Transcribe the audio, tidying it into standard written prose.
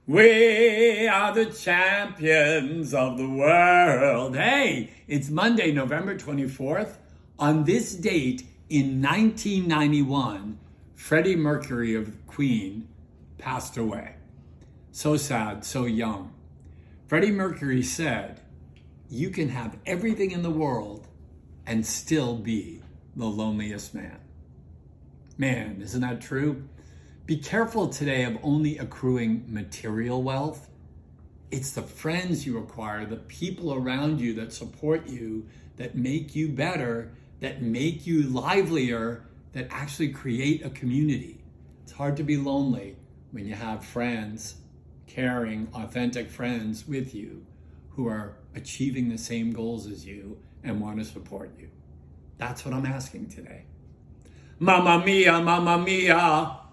We are the champions of the world. Hey, it's Monday, November 24th. On this date in 1991, Freddie Mercury of Queen passed away. So sad, so young. Freddie Mercury said, "You can have everything in the world and still be the loneliest man." Man, isn't that true? Be careful today of only accruing material wealth. It's the friends you acquire, the people around you that support you, that make you better, that make you livelier, that actually create a community. It's hard to be lonely when you have friends, caring, authentic friends with you who are achieving the same goals as you and want to support you. That's what I'm asking today. Mamma mia, mamma mia.